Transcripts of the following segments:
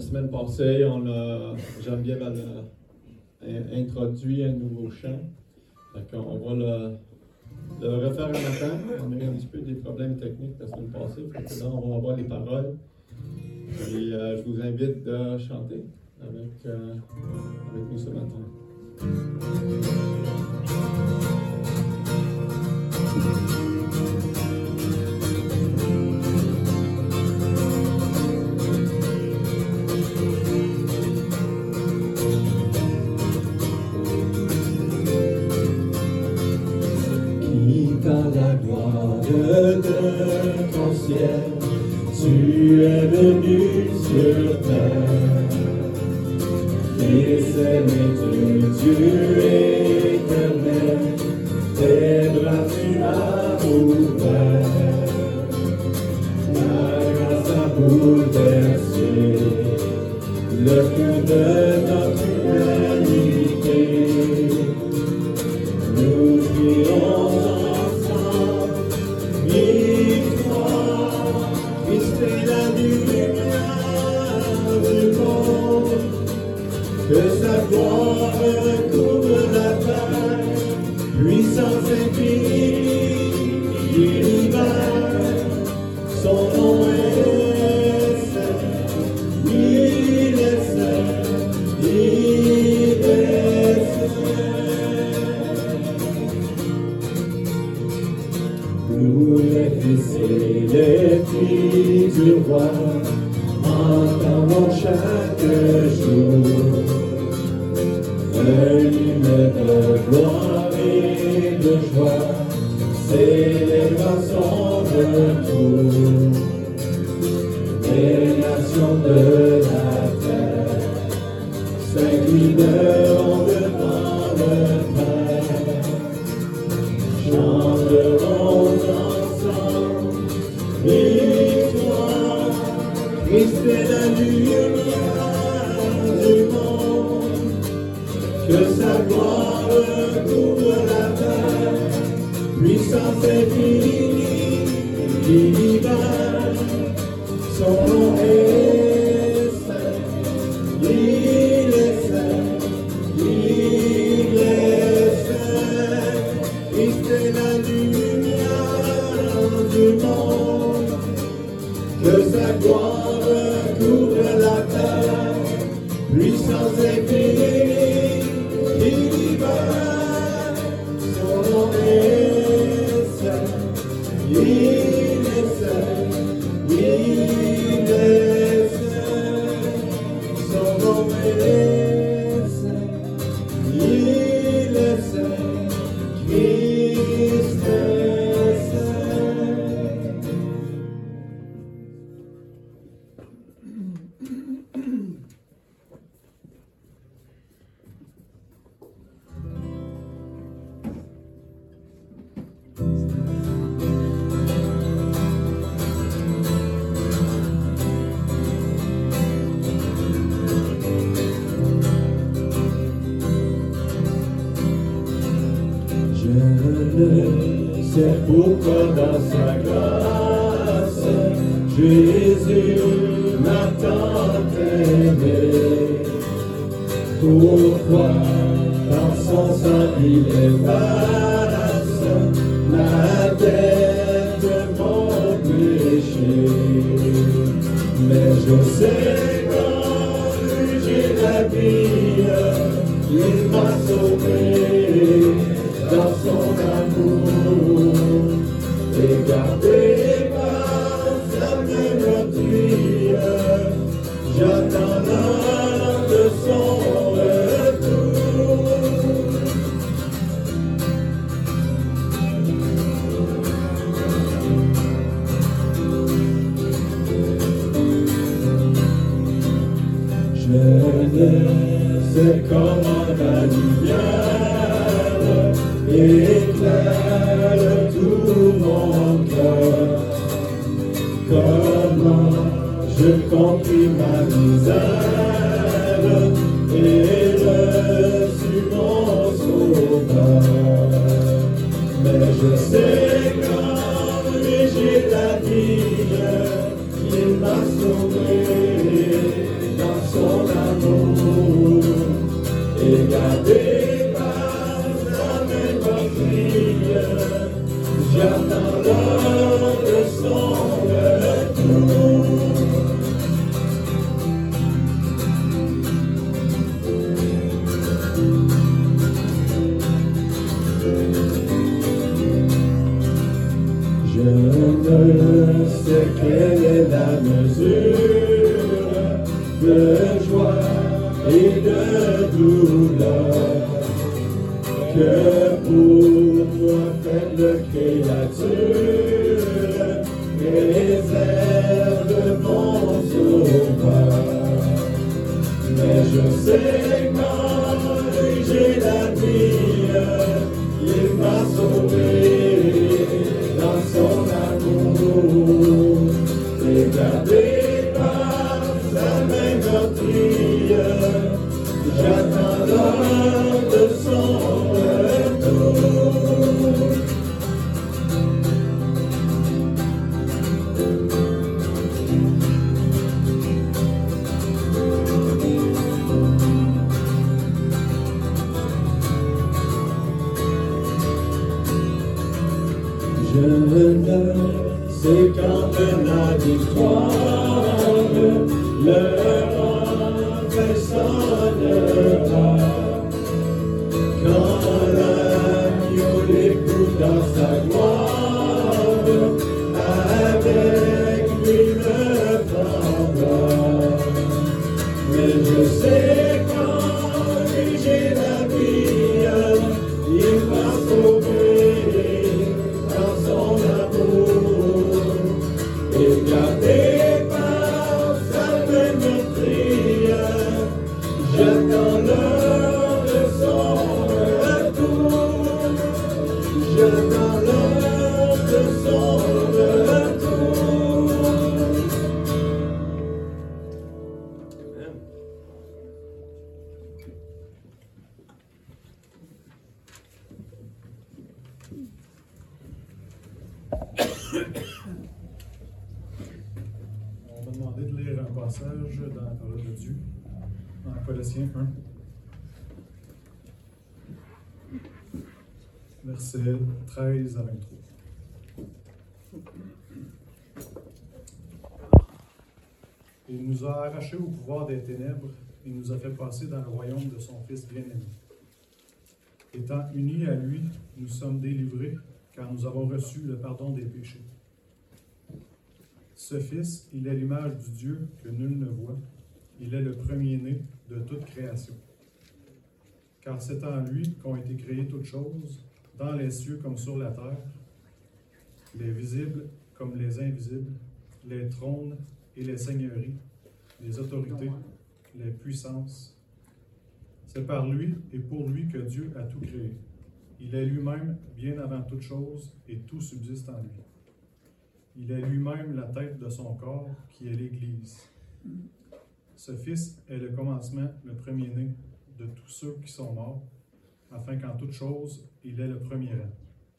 La semaine passée, Geneviève a introduit un nouveau chant. On va le refaire un matin. On a eu un petit peu des problèmes techniques la semaine passée. Là, on va avoir les paroles. Et je vous invite à chanter avec nous ce matin. La gloire de ton ciel, tu es venu sur terre. Fils aimé de Dieu éternel, tes bras tu as ouverts. La grâce a bouleversé le cœur de notre humanité. Nous crions que sa gloire recouvre la terre, puissance infinie, l'univers, son nom est saint, il est saint, il est saint. Nous les fils et les filles du roi, entendons chaque jour un hymne de gloire et de joie, célébrant son retour. Les nations de la terre s'inclineront devant le Père, chanteront ensemble victoire. Christ est la lumière du monde, que sa gloire couvre la terre, puissance infinie, l'univers, son nom est saint, il est saint, il est saint. Christ est la lumière du monde, que sa gloire couvre la terre, puissance infinie, l'univers, son nom est saint, il est saint, il est saint, son nom est saint, il est saint, Christ est saint. C'est pourquoi dans sa grâce, Jésus m'a tant aimé. Pourquoi dans son sang il efface ma dette de mon péché. Mais je sais quand j'ai la vie, il m'a sauvé dans son amour, et gardé par sa mélodie, j'attends l'heure de son retour. Je ne sais comment la lumière éclaire tout mon cœur. Comment je compris ma misère et reçu mon sauveur. Mais je sais quand j'ai la vie, il m'a sauvé dans et gardé par sa main meurtrière. J'attends l'heure de son retour. Je ne sais quelle est la mesure de joie et de douleur que pour toi faible créature réserve mon sauveur. Mais je sais quand j'ai la vie, il m'a sauvé dans son amour, et gardé par sa main meurtrière. J'attends l'heure de son retour. Je ne sais quand la victoire, le rempart sonnera, quand l'agneau l'écoute dans sa gloire, avec lui me prendra. Mais je sais quand j'ai la vie, il m'a sauvé dans son amour, et gardé par sa main meurtrière. J'attends l'heure de son retour. J'attends l'heure de son retour. Amen. On m'a demandé de lire un passage dans la parole de Dieu, dans Colossiens 1, versets 13 à 23. Il nous a arrachés au pouvoir des ténèbres et nous a fait passer dans le royaume de son Fils bien-aimé. Étant unis à lui, nous sommes délivrés, car nous avons reçu le pardon des péchés. Ce Fils, il est l'image du Dieu que nul ne voit. Il est le premier-né de toute création. Car c'est en lui qu'ont été créées toutes choses, dans les cieux comme sur la terre, les visibles comme les invisibles, les trônes et les seigneuries, les autorités, les puissances. C'est par lui et pour lui que Dieu a tout créé. Il est lui-même bien avant toute chose et tout subsiste en lui. Il est lui-même la tête de son corps, qui est l'Église. Ce Fils est le commencement, le premier-né de tous ceux qui sont morts, afin qu'en toute chose, il est le premier rang.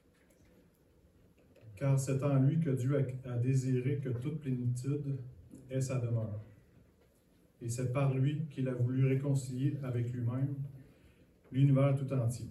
Car c'est en lui que Dieu a désiré que toute plénitude ait sa demeure. Et c'est par lui qu'il a voulu réconcilier avec lui-même l'univers tout entier,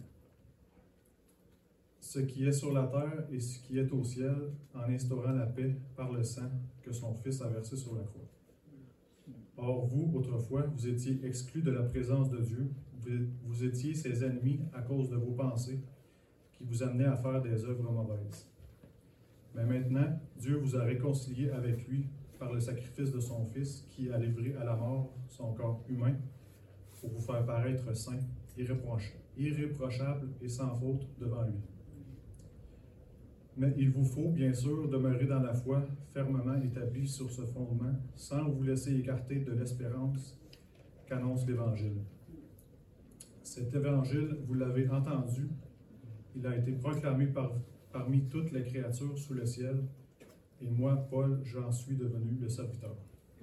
ce qui est sur la terre et ce qui est au ciel, en instaurant la paix par le sang que son Fils a versé sur la croix. Or, vous, autrefois, vous étiez exclus de la présence de Dieu, vous étiez ses ennemis à cause de vos pensées, qui vous amenaient à faire des œuvres mauvaises. Mais maintenant, Dieu vous a réconciliés avec lui par le sacrifice de son Fils, qui a livré à la mort son corps humain, pour vous faire paraître saint, irréprochable et sans faute devant lui. Mais il vous faut, bien sûr, demeurer dans la foi, fermement établi sur ce fondement, sans vous laisser écarter de l'espérance qu'annonce l'Évangile. Cet Évangile, vous l'avez entendu, il a été proclamé parmi toutes les créatures sous le ciel, et moi, Paul, j'en suis devenu le serviteur.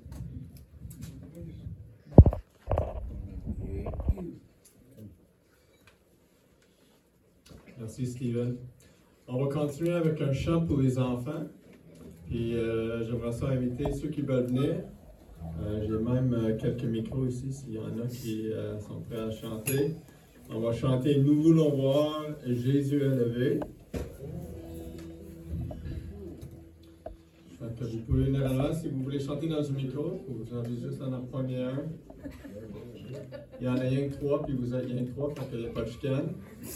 Merci, Steven. On va continuer avec un chant pour les enfants. Puis j'aimerais ça inviter ceux qui veulent venir. J'ai même quelques micros ici, s'il y en a qui sont prêts à chanter. On va chanter Nous voulons voir Jésus élevé. Fait que vous pouvez venir à l'avant si vous voulez chanter dans un micro. Vous avez juste en premier un. Il y en a rien que trois, puis vous avez rien que trois, fait qu'il n'y a pas de chicane.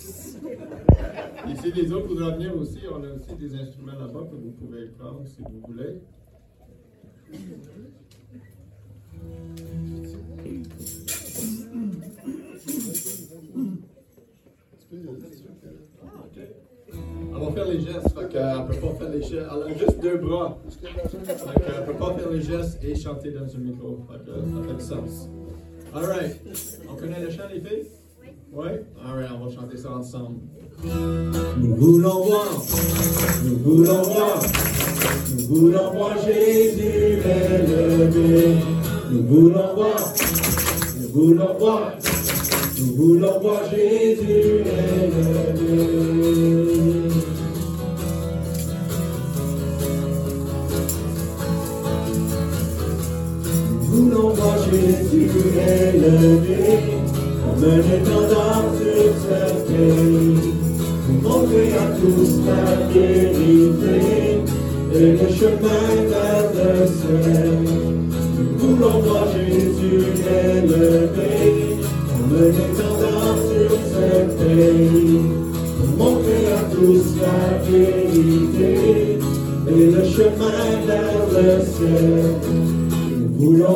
Et si les autres voudraient venir aussi, on a aussi des instruments là-bas que vous pouvez prendre si vous voulez. On va faire les gestes, fait qu'on ne peut pas faire les gestes. Elle a juste deux bras. Fait qu'on ne peut pas faire les gestes et chanter dans un micro. Fait que ça fait du sens. Alright. On connaît le chant, les filles? Oui? Alright, on va chanter ça ensemble. Nous voulons voir Jésus élevé. Nous voulons voir Jésus élevé. Nous voulons voir Jésus élevé, comme un étendard sur cette terre, pour montrer à tous la vérité et le chemin vers le ciel. Nous voulons voir Jésus élevé, comme un étendard sur cette terre, pour montrer à tous la vérité et le chemin vers le ciel. Nous voulons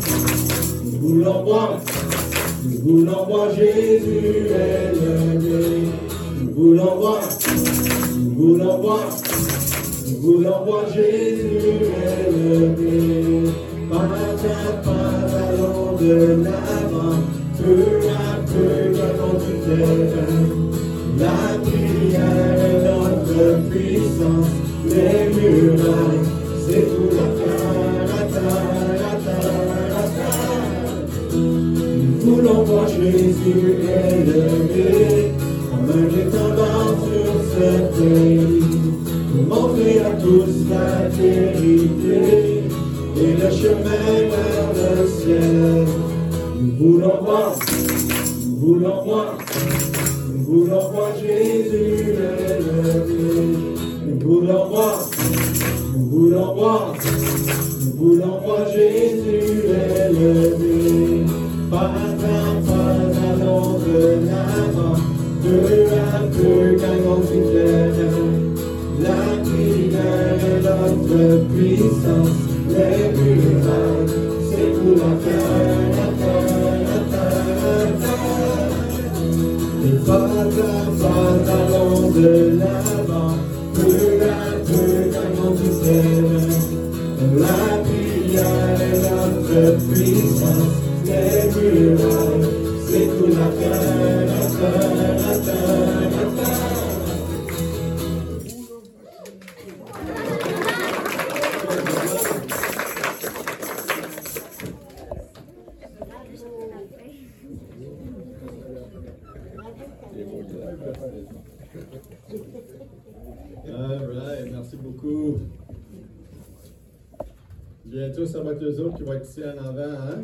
voir Jésus élevé. Nous voulons voir Jésus élevé. Pas allons de l'avant, peu à peu gagnons du terrain. La prière est notre puissance, les murailles, c'est tout la Nous voulons voir Jésus élevé, comme un étendard sur cette terre, pour montrer à tous la vérité et le chemin vers le ciel. Nous voulons voir Jésus élevé. Nous voulons voir Jésus élevé. Pas allons de l'avant, peu à peu gagnons du terrain. La prière est notre puissance, les murailles, c'est pour la terre. Et pas allons de l'avant, peu à peu gagnons du terrain. La prière est notre puissance, les murailles, c'est tout la terre. Alright, merci beaucoup. Bientôt, ça va être eux autres qui vont être ici en avant, hein?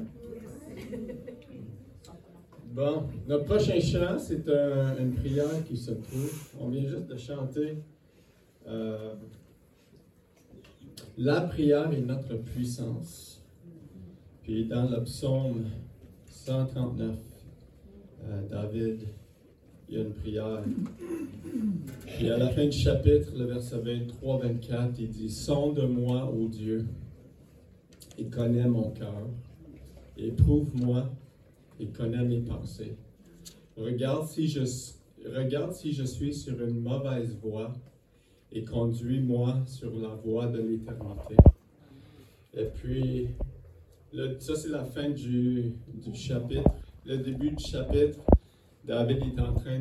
Bon, notre prochain chant, c'est une prière qui se trouve. On vient juste de chanter. La prière est notre puissance. Puis dans le psaume 139, David, il y a une prière. Puis à la fin du chapitre, le verset 23-24, il dit « Sonde-moi, ô Dieu, et connais mon cœur. Éprouve-moi et connais mes pensées. Regarde si je suis sur une mauvaise voie et conduis-moi sur la voie de l'éternité. » Et puis, ça c'est la fin du chapitre. Le début du chapitre, David est en train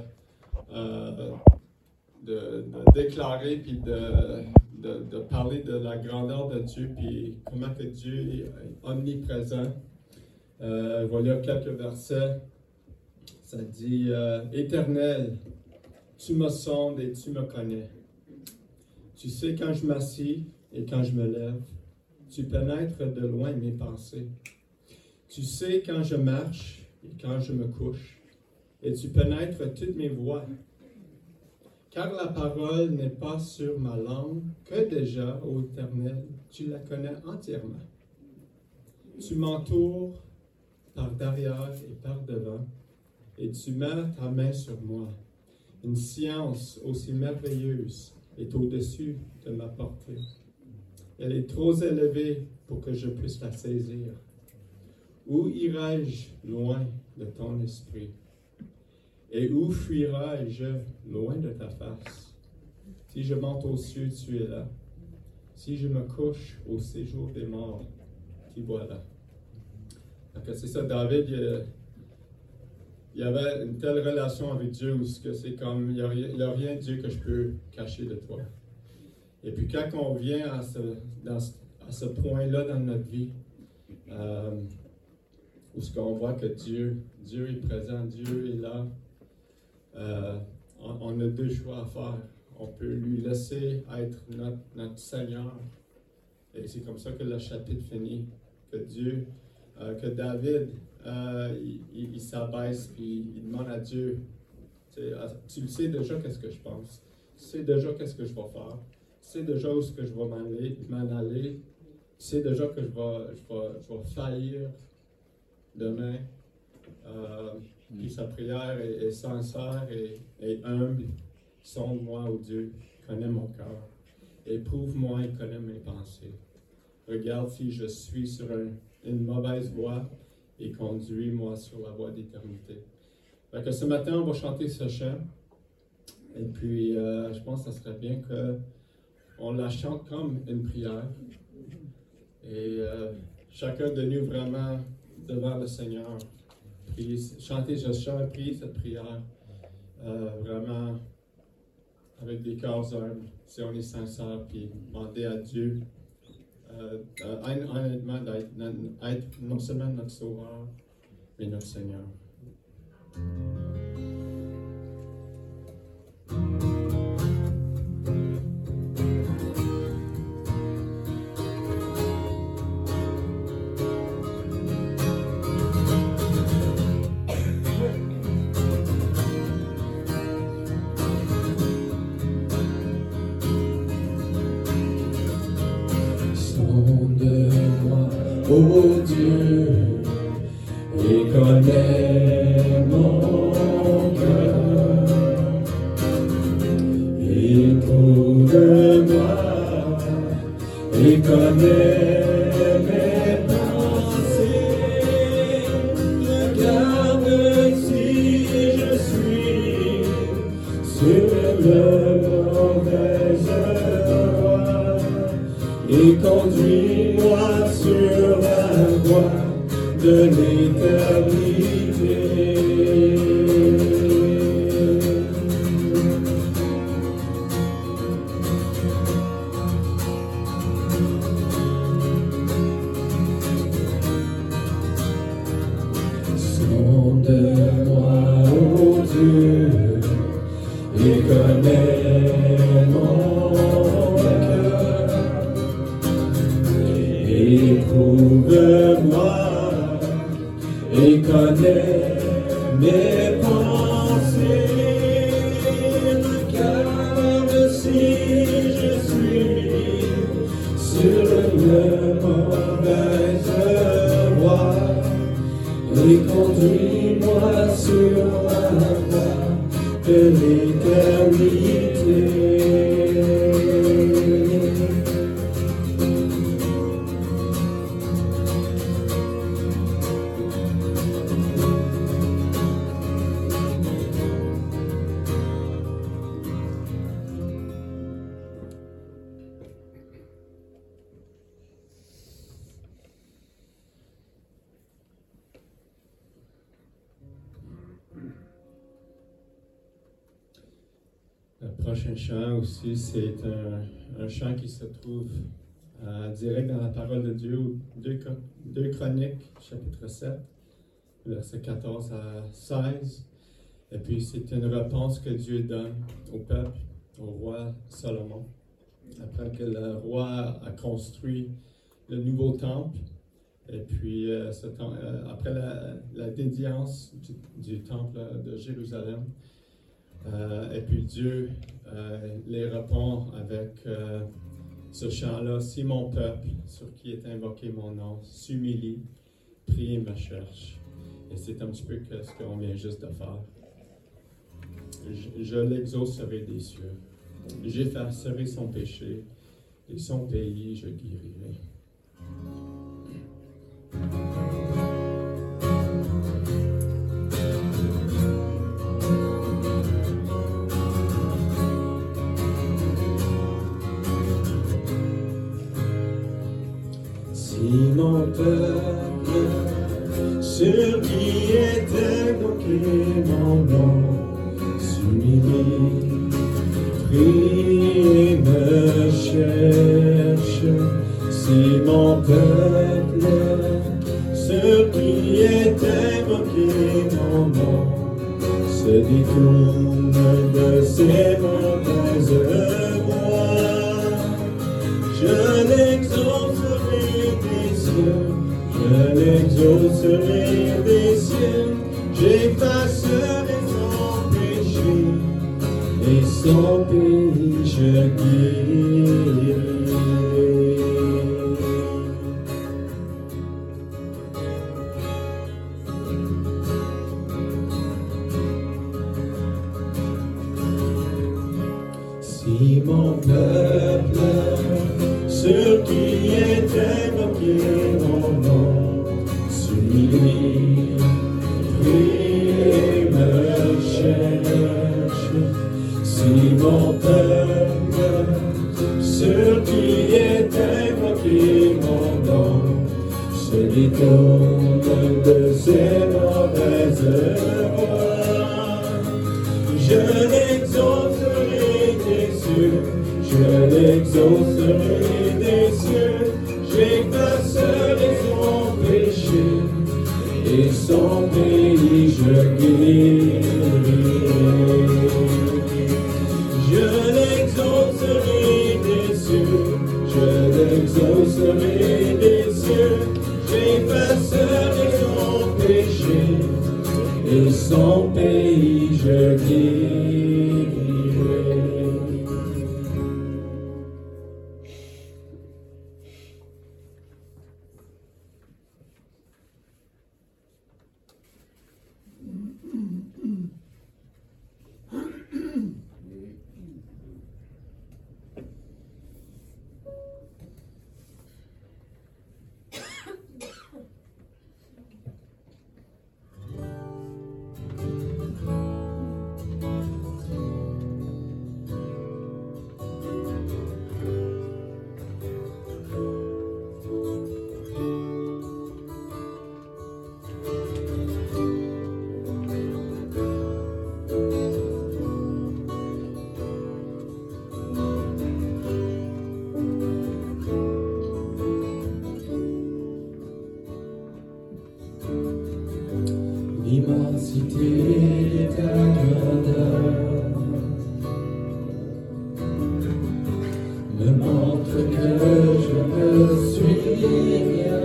de déclarer puis de parler de la grandeur de Dieu puis comment que Dieu est omniprésent. Voilà quelques versets. Ça dit Éternel, tu me sondes et tu me connais. Tu sais quand je m'assis et quand je me lève. Tu pénètres de loin mes pensées. Tu sais quand je marche et quand je me couche. et tu pénètres toutes mes voies. Car la parole n'est pas sur ma langue, que déjà, ô Éternel, tu la connais entièrement. Tu m'entoures par derrière et par devant, et tu mets ta main sur moi. Une science aussi merveilleuse est au-dessus de ma portée. Elle est trop élevée pour que je puisse la saisir. Où irai-je loin de ton esprit? Et où fuirai-je loin de ta face? Si je monte aux cieux, tu es là. Si je me couche au séjour des morts, t'y voilà. Donc c'est ça, David, il y avait une telle relation avec Dieu où c'est comme, il n'y a rien de Dieu que je peux cacher de toi. Et puis quand on vient à ce point-là dans notre vie, où ce qu'on voit que Dieu est présent, Dieu est là, on a deux choix à faire. On peut lui laisser être notre Seigneur. Et c'est comme ça que le chapitre finit. Que David, il s'abaisse et il demande à Dieu, tu sais déjà qu'est-ce que je pense. Tu sais déjà qu'est-ce que je vais faire. Tu sais déjà où est-ce que je vais m'en aller. Tu sais déjà que je vais faillir demain. Puis sa prière est sincère et humble. Sonde-moi, ô Dieu, connais mon cœur. Éprouve-moi et connais mes pensées. Regarde si je suis sur une mauvaise voie et conduis-moi sur la voie d'éternité. Fait que ce matin, on va chanter ce chant. Et puis, je pense que ça serait bien qu'on la chante comme une prière. Et chacun de nous vraiment devant le Seigneur. Chanter ce chant, prier cette prière. Vraiment avec des cœurs humbles, si on est sincère, puis demander à Dieu honnêtement d'être non seulement notre Sauveur, mais notre Seigneur. Ô Dieu, et connais mon cœur, éprouve-moi, et connais mes pensées, regarde si je suis sur le mauvais voie, et conduis-moi sur la voie de l'éternité. Sonde-moi, ô Dieu, et connais mon cœur. Éprouve-moi et connais mes pensées. Regarde si je suis sur le mauvaise voie et conduis-moi sur la voie de l'éternité. Le prochain chant aussi, c'est un chant qui se trouve direct dans la parole de Dieu, 2 Chroniques, chapitre 7, versets 14 à 16. Et puis c'est une réponse que Dieu donne au peuple, au roi Salomon. Après que le roi a construit le nouveau temple, Et puis, après la dédiance du temple de Jérusalem, et puis Dieu les répond avec ce chant-là: si mon peuple, sur qui est invoqué mon nom, s'humilie, prie et me cherche. Et c'est un petit peu ce qu'on vient juste de faire. Je l'exaucerai des cieux. J'effacerai son péché et son pays je guérirai. Si mon peuple, sur qui est invoqué mon nom, s'humilie, prie et me cherche. Si mon peuple, sur qui est invoqué mon nom, se détourne de ses mauvaises voies, je l'exaucerai des cieux, je l'exaucerai des cieux, j'effacerai son péché, et son pays je guérirai. Si mon peuple, sur qui est invoqué mon nom, s'humilie, prie et me cherche. Si mon peuple, sur qui est invoqué mon nom, se détourne de ses mauvaises voies, je l'exaucerai des cieux, je l'exaucerai des cieux, j'effacerai son péché, et son pays je guérirai. Je l'exaucerai des cieux, je l'exaucerai des cieux, j'effacerai son péché, et son pays je guérirai. L'immensité de ta grandeur me montre que je ne suis rien.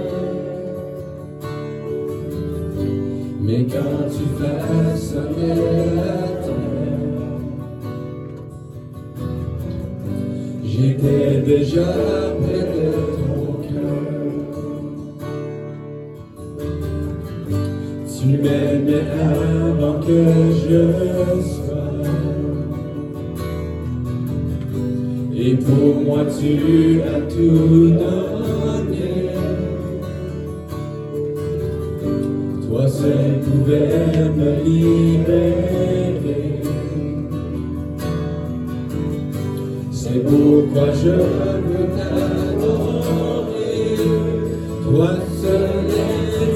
Mais quand tu façonnais la terre, j'étais déjà près de ton cœur. Tu m'aimais avant que je sois, et pour moi tu as tout donné. Toi seul pouvais me libérer. C'est pourquoi je veux t'adorer. Toi seul est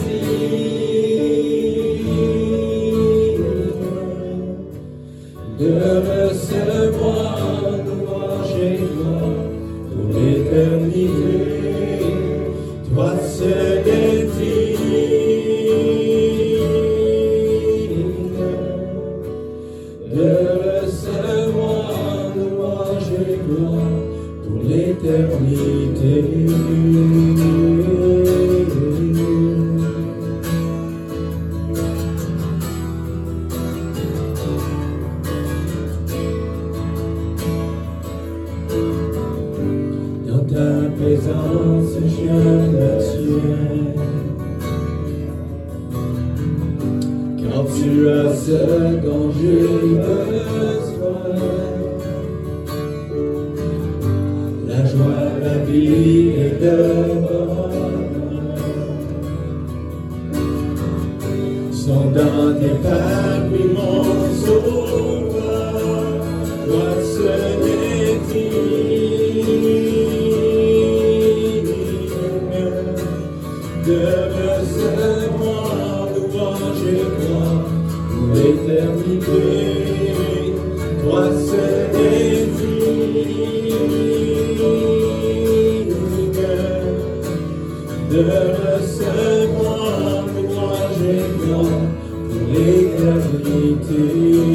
de recevoir louange et gloire pour l'éternité. Toi seul es digne de recevoir louange et gloire pour l'éternité. as ce dont j'ai besoin. La joie, la vie et le bonheur sont dans tes parvis, mon sauveur. Toi seul est digne de recevoir louange et gloire pour l'éternité. Toi seul est digne de recevoir louange et gloire pour l'éternité.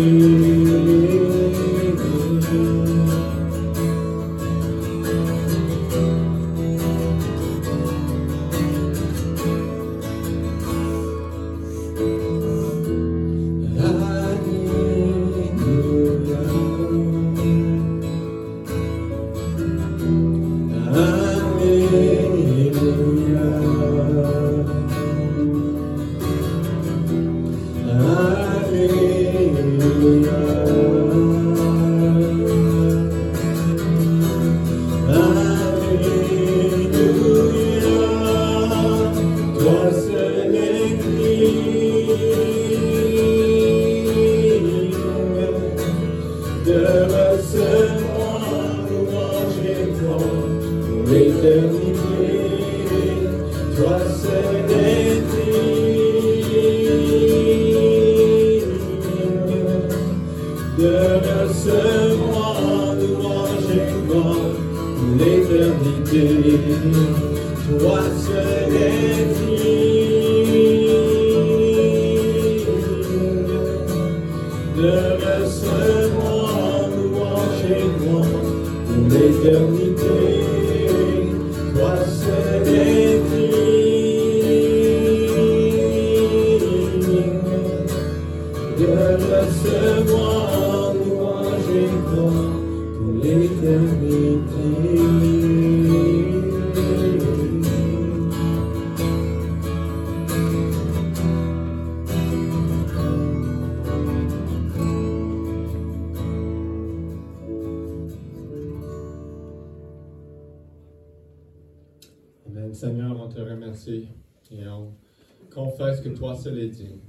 Amen. Seigneur, on te remercie et on confesse que toi seul es digne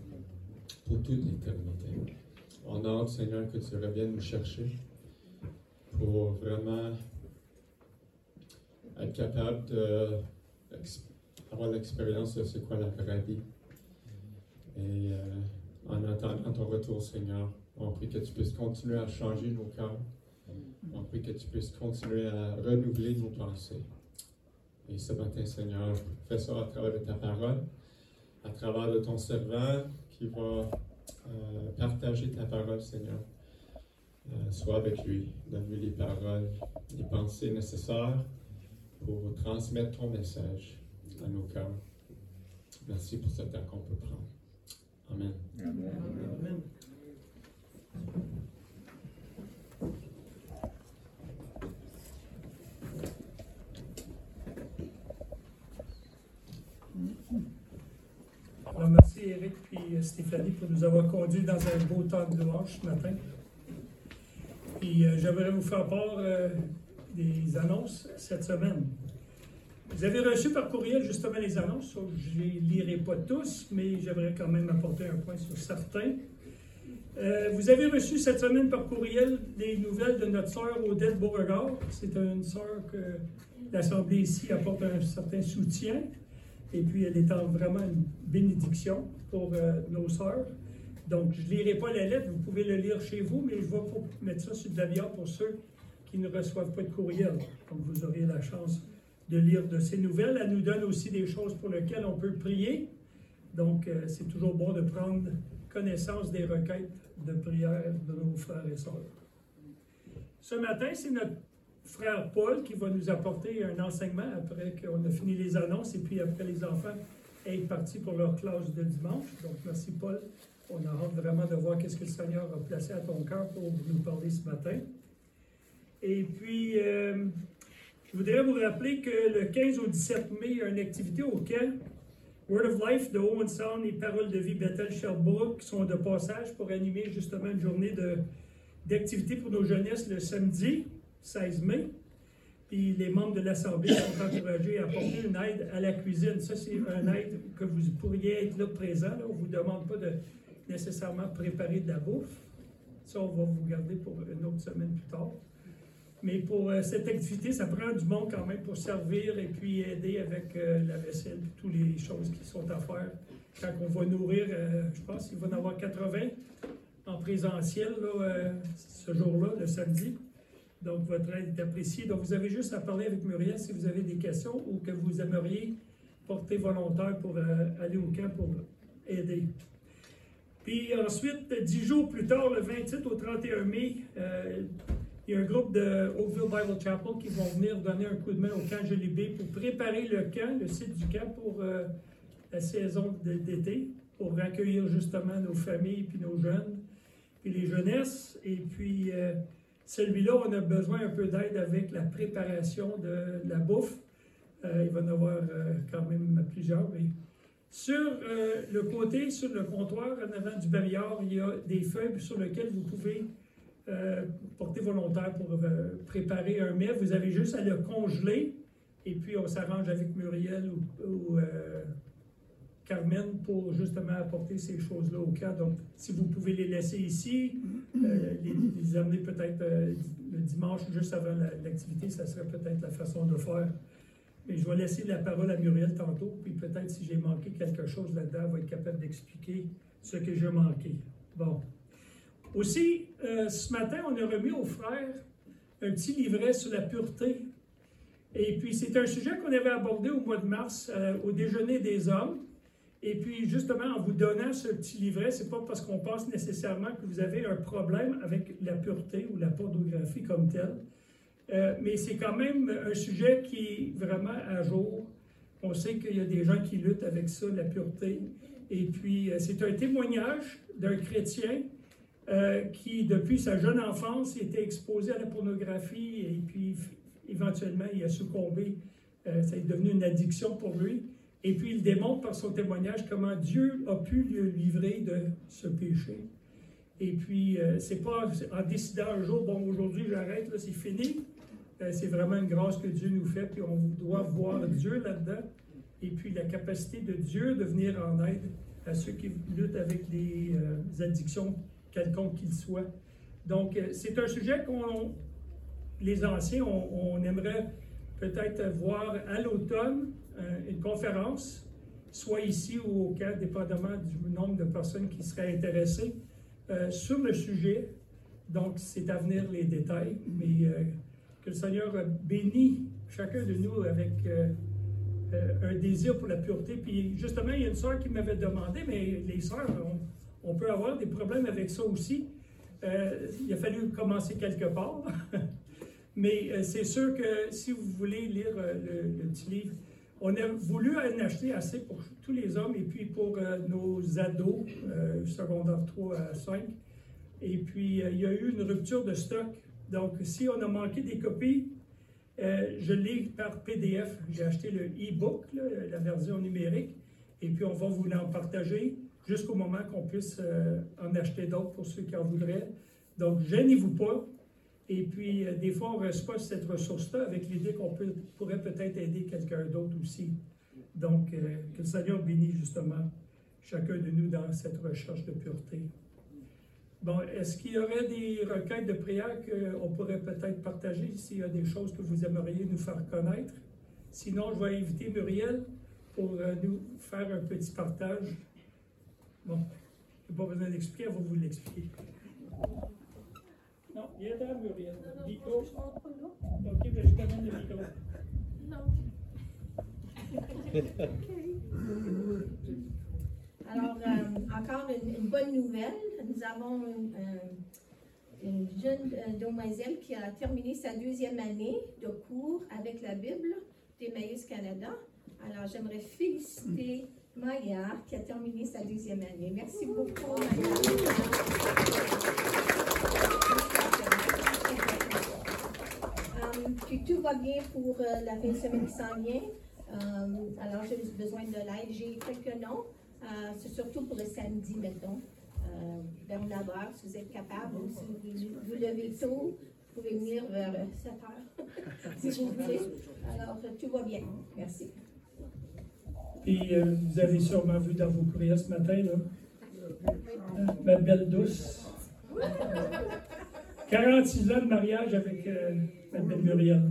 pour toute l'éternité. On a hâte, Seigneur, que tu reviennes nous chercher pour vraiment être capable d'avoir l'expérience de c'est quoi la vraie vie. Et en attendant ton retour, Seigneur, on prie que tu puisses continuer à changer nos cœurs. On prie que tu puisses continuer à renouveler nos pensées. Et ce matin, Seigneur, fais ça à travers de ta parole, à travers de ton servant qui va partager ta parole, Seigneur. Sois avec lui, donne-lui les paroles, les pensées nécessaires pour transmettre ton message à nos cœurs. Merci pour ce temps qu'on peut prendre. Amen. Amen. Amen. Alors, merci Eric et Stéphanie pour nous avoir conduits dans un beau temps de louange ce matin. Puis j'aimerais vous faire part des annonces cette semaine. Vous avez reçu par courriel justement les annonces. Je ne les lirai pas tous, mais j'aimerais quand même apporter un point sur certains. Vous avez reçu cette semaine par courriel des nouvelles de notre sœur Odette Beauregard. C'est une sœur que l'Assemblée ici apporte un certain soutien. Et puis, elle est vraiment une bénédiction pour nos sœurs. Donc, je ne lirai pas la lettre, vous pouvez le lire chez vous, mais je vais mettre ça sur de la bière pour ceux qui ne reçoivent pas de courriel. Donc, vous aurez la chance de lire de ces nouvelles. Elle nous donne aussi des choses pour lesquelles on peut prier. Donc, c'est toujours bon de prendre connaissance des requêtes de prière de nos frères et sœurs. Ce matin, c'est notre frère Paul qui va nous apporter un enseignement après qu'on a fini les annonces et puis après les enfants être partis pour leur classe de dimanche. Donc, merci Paul. On a hâte vraiment de voir qu'est-ce que le Seigneur a placé à ton cœur pour nous parler ce matin. Et puis, je voudrais vous rappeler que le 15 au 17 mai, il y a une activité au camp Word of Life de Owen Sound et Paroles de vie Bethel Sherbrooke sont de passage pour animer justement une journée d'activité pour nos jeunesses le samedi 16 mai. Puis les membres de l'Assemblée sont encouragés à apporter une aide à la cuisine. Ça, c'est une aide que vous pourriez être là présent. Là. On ne vous demande pas de nécessairement préparer de la bouffe. Ça, on va vous garder pour une autre semaine plus tard. Mais pour cette activité, ça prend du monde quand même pour servir et puis aider avec la vaisselle et toutes les choses qui sont à faire. Quand on va nourrir, je pense qu'il va y en avoir 80 en présentiel là, ce jour-là, le samedi. Donc, votre aide est appréciée. Donc, vous avez juste à parler avec Muriel si vous avez des questions ou que vous aimeriez porter volontaire pour aller au camp pour aider. Puis ensuite, 10 jours plus tard, le 28 au 31 mai, il y a un groupe de Oakville Bible Chapel qui vont venir donner un coup de main au camp Joliet pour préparer le camp, le site du camp pour la saison d'été, pour accueillir justement nos familles, puis nos jeunes, puis les jeunesses. Et puis, celui-là, on a besoin un peu d'aide avec la préparation de la bouffe. Il va y en avoir quand même plusieurs. Mais sur le côté, sur le comptoir, en avant du barrière, il y a des feuilles sur lesquelles vous pouvez porter volontaire pour préparer un mets. Vous avez juste à le congeler et puis on s'arrange avec Muriel ou Carmen pour justement apporter ces choses-là au camp. Donc, si vous pouvez les laisser ici, les amener peut-être le dimanche juste avant l'activité, ça serait peut-être la façon de faire. Mais je vais laisser la parole à Muriel tantôt, puis peut-être si j'ai manqué quelque chose là-dedans, elle va être capable d'expliquer ce que j'ai manqué. Bon. Aussi, ce matin, on a remis aux frères un petit livret sur la pureté. Et puis, c'est un sujet qu'on avait abordé au mois de mars au déjeuner des hommes. Et puis, justement, en vous donnant ce petit livret, c'est pas parce qu'on pense nécessairement que vous avez un problème avec la pureté ou la pornographie comme telle. Mais c'est quand même un sujet qui est vraiment à jour. On sait qu'il y a des gens qui luttent avec ça, la pureté. Et puis, c'est un témoignage d'un chrétien qui, depuis sa jeune enfance, était exposé à la pornographie et puis, éventuellement, il a succombé. Ça est devenu une addiction pour lui. Et puis, il démontre par son témoignage comment Dieu a pu le livrer de ce péché. Et puis, c'est pas en décidant un jour, bon, aujourd'hui, j'arrête, là, c'est fini. C'est vraiment une grâce que Dieu nous fait, puis on doit voir Dieu là-dedans. Et puis, la capacité de Dieu de venir en aide à ceux qui luttent avec des addictions quelconques qu'ils soient. Donc, c'est un sujet les anciens, on aimerait peut-être voir à l'automne une conférence, soit ici ou au camp, dépendamment du nombre de personnes qui seraient intéressées sur le sujet. Donc, c'est à venir les détails, mais que le Seigneur bénisse chacun de nous avec un désir pour la pureté. Puis, justement, il y a une sœur qui m'avait demandé, mais les sœurs, on peut avoir des problèmes avec ça aussi. Il a fallu commencer quelque part. Mais c'est sûr que si vous voulez lire le petit livre, on a voulu en acheter assez pour tous les hommes et puis pour nos ados, secondaire 3 à 5. Et puis, il y a eu une rupture de stock. Donc, si on a manqué des copies, je l'ai par PDF. J'ai acheté le e-book, la version numérique, et puis on va vous en partager jusqu'au moment qu'on puisse en acheter d'autres pour ceux qui en voudraient. Donc, gênez-vous pas. Et puis, des fois, on ne reçoit pas cette ressource-là avec l'idée qu'on pourrait peut-être aider quelqu'un d'autre aussi. Donc, que le Seigneur bénisse justement chacun de nous dans cette recherche de pureté. Bon, est-ce qu'il y aurait des requêtes de prière qu'on pourrait peut-être partager s'il y a des choses que vous aimeriez nous faire connaître? Sinon, je vais inviter Muriel pour nous faire un petit partage. Bon, je n'ai pas besoin d'expliquer, elle va vous l'expliquer. Non, viens là, Muriel. Micro. OK, mais je t'amène le micro. Non. Alors, encore une bonne nouvelle. Nous avons une jeune demoiselle qui a terminé sa 2e année de cours avec la Bible d'Emmaüs Canada. Alors, j'aimerais féliciter Maya qui a terminé sa 2e année. Merci beaucoup, Maya. Puis tout va bien pour la fin de semaine qui s'en vient. Alors, besoin de l'aide. J'ai quelques noms. C'est surtout pour le samedi, mettons. Vers 9 h, si vous êtes capable, ou si vous levez tôt, vous pouvez venir vers 7 h, si vous voulez. Alors, tout va bien. Merci. Puis, vous avez sûrement vu dans vos courriels ce matin, là, ma belle douce. 46 ans de mariage avec ma belle Muriel.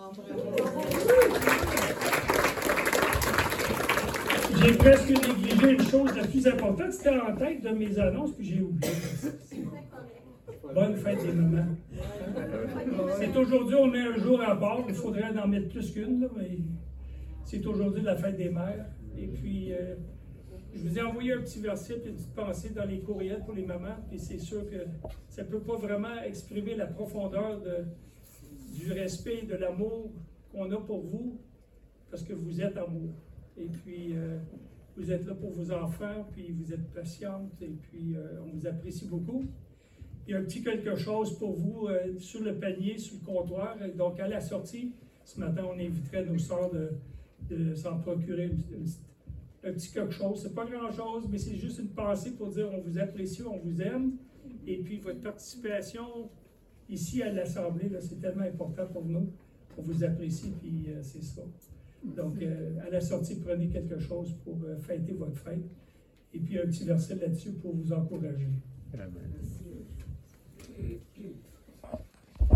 J'ai presque négligé une chose la plus importante, c'était en tête de mes annonces, puis j'ai oublié. Bonne fête des mamans. C'est aujourd'hui, on met un jour à bord, il faudrait en mettre plus qu'une, mais c'est aujourd'hui la fête des mères. Et puis, je vous ai envoyé un petit verset et une petite pensée dans les courriels pour les mamans, et c'est sûr que ça ne peut pas vraiment exprimer la profondeur du respect et de l'amour qu'on a pour vous, parce que vous êtes amour. Et puis, vous êtes là pour vos enfants, puis vous êtes patiente, et puis on vous apprécie beaucoup. Il y a un petit quelque chose pour vous sur le panier, sur le comptoir. Donc, à la sortie, ce matin, on inviterait nos sœurs de s'en procurer un petit quelque chose. C'est pas grand-chose, mais c'est juste une pensée pour dire on vous apprécie, on vous aime. Et puis, votre participation ici à l'Assemblée, c'est tellement important pour nous. On vous apprécie, puis c'est ça. Donc, à la sortie, prenez quelque chose pour fêter votre fête. Et puis, un petit verset là-dessus pour vous encourager. Amen.